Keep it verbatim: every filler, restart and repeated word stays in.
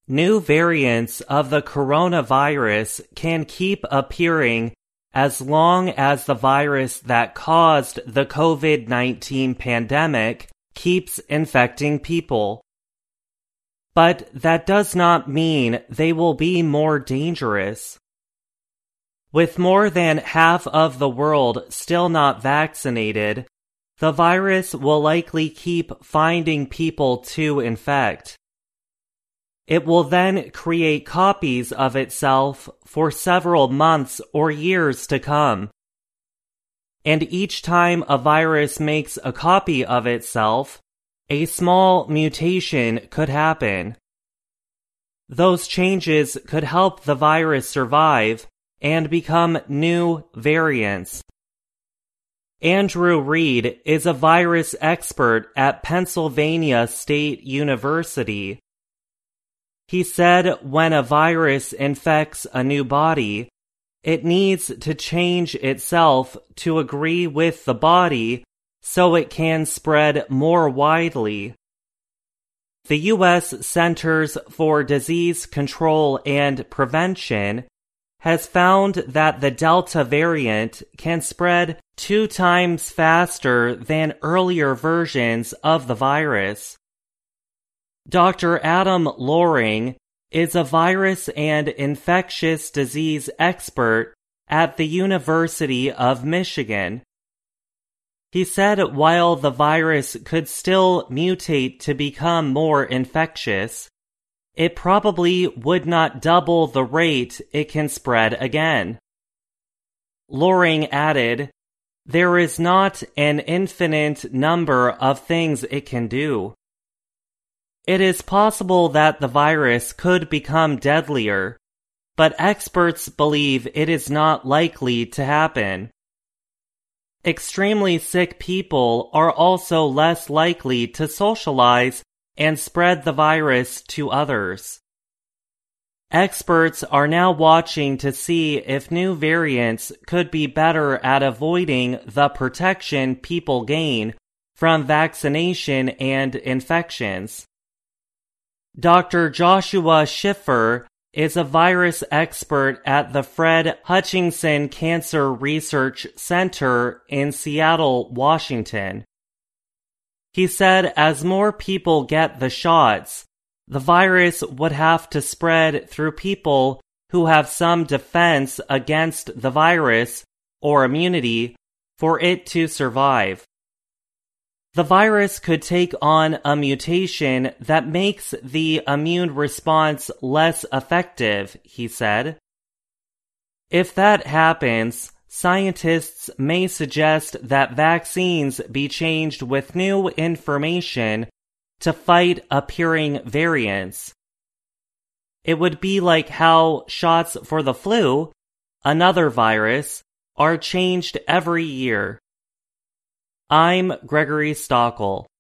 New variants of the coronavirus can keep appearing as long as the virus that caused the COVID nineteen pandemic keeps infecting people. But that does not mean they will be more dangerous. With more than half of the world still not vaccinated, the virus will likely keep finding people to infect. It will then create copies of itself for several months or years to come. And each time a virus makes a copy of itself, a small mutation could happen. Those changes could help the virus survive and become new variants. Andrew Reed is a virus expert at Pennsylvania State University. He said when a virus infects a new body, it needs to change itself to agree with the body so it can spread more widely. The U S Centers for Disease Control and Prevention has found that the Delta variant can spread two times faster than earlier versions of the virus. Doctor Adam Loring is a virus and infectious disease expert at the University of Michigan. He said while the virus could still mutate to become more infectious, it probably would not double the rate it can spread again. Loring added, "There is not an infinite number of things it can do. It is possible that the virus could become deadlier, but experts believe it is not likely to happen. Extremely sick people are also less likely to socialize and spread the virus to others." Experts are now watching to see if new variants could be better at avoiding the protection people gain from vaccination and infections. Doctor Joshua Schiffer is a virus expert at the Fred Hutchinson Cancer Research Center in Seattle, Washington. He said as more people get the shots, the virus would have to spread through people who have some defense against the virus or immunity for it to survive. The virus could take on a mutation that makes the immune response less effective, he said. If that happens, scientists may suggest that vaccines be changed with new information to fight appearing variants. It would be like how shots for the flu, another virus, are changed every year. I'm Gregory Stockel.